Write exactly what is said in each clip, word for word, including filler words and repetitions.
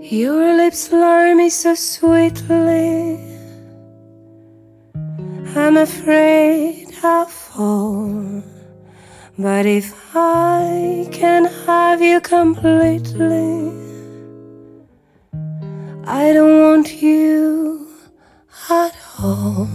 Your lips lure me so sweetly, I'm afraid I'll fall. But if I can have you completely, I don't want you at all.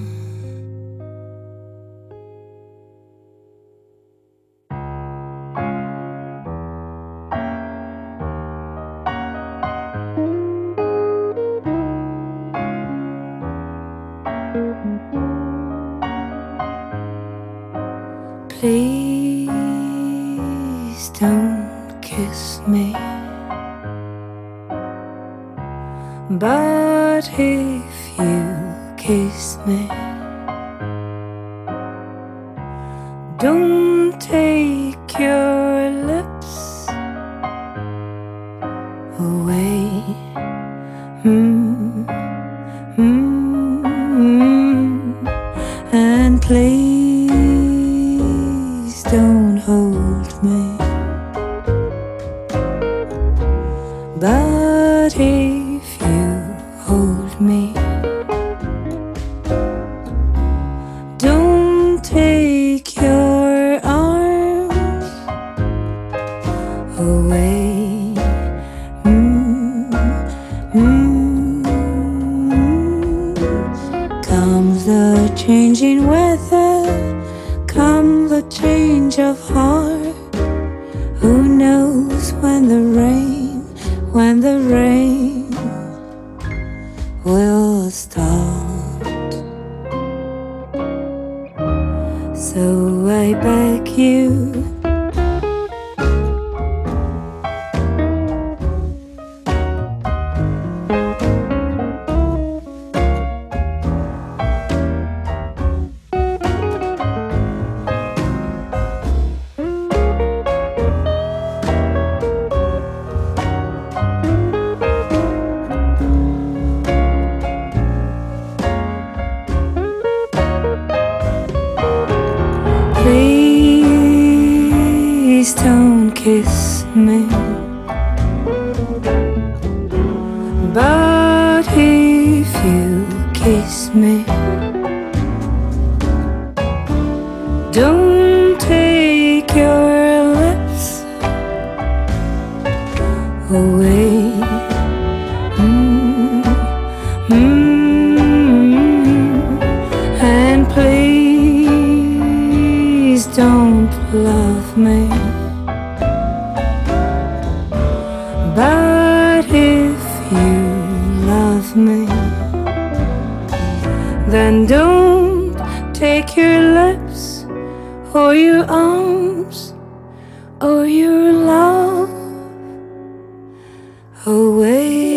Please don't kiss me, but if you kiss me, don't take your lips away. Mm, mm, mm. And please don't hold me, but if you hold me, don't take your arms away. Mm, mm. Comes the changing weather, come the change of heart. Who knows when the rain, when the rain will start? So I beg you, please don't kiss me, but if you kiss me, don't take your lips away. Mm, mm, and please don't love me, but if you love me, then don't take your lips or your arms or your love away.